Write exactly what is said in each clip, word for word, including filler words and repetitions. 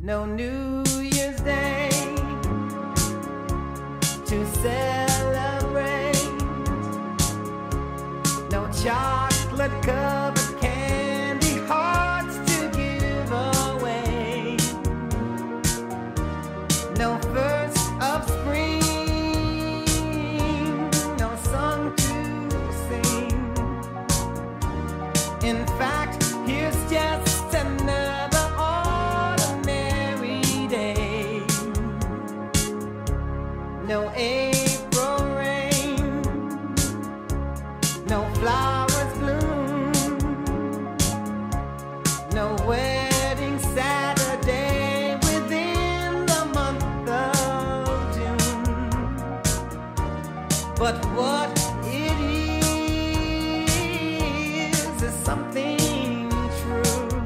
No New Year's Day to celebrate. No chocolate covered candy hearts to give away. No first of spring, no song to sing. In fact, here's just another ordinary day. No April rain, no flowers bloom, no wedding Saturday within the month of June. But what it is is something true,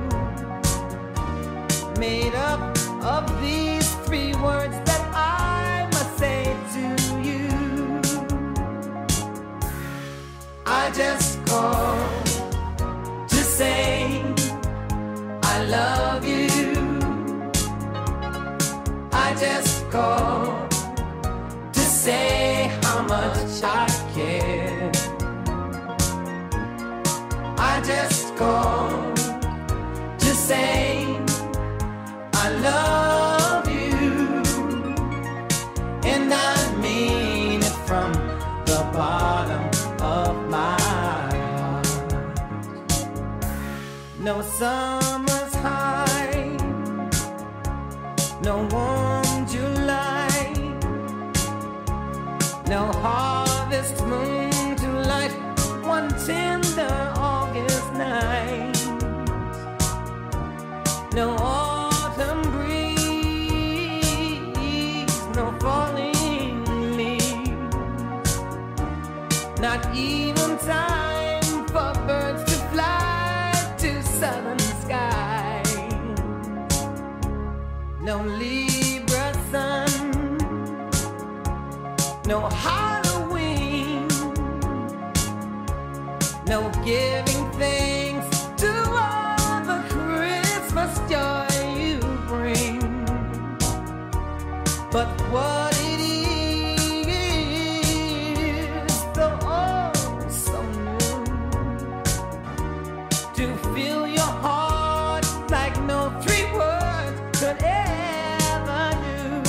made up of these three words that I must say to you. I just called to say I love you. I just called to say how much I care. I just called to say I love you, and I mean it from the bottom of my heart. No summer's high, no warm July, no harvest moon to light one tender August night. No autumn breeze, no falling leaves, not even time for birds to fly to southern skies. No Libra sun, no Halloween, no giving thanks to all the Christmas joy you bring. But what it is, though oh so new, to fill your heart like no three words could ever do.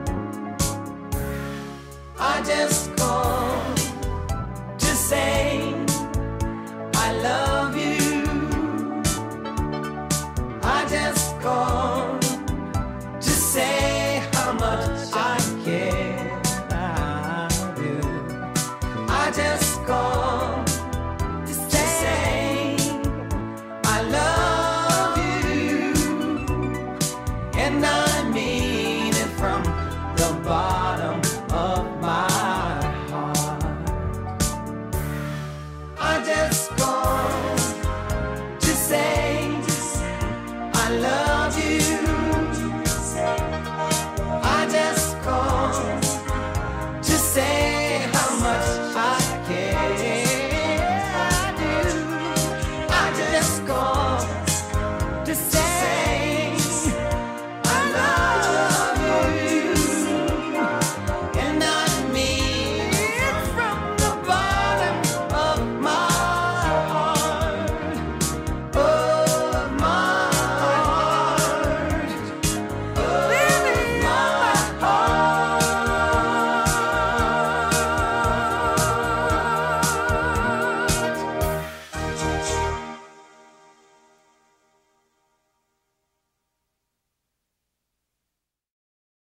I just called to say I love you. I just called to say how much I care. I do. I just called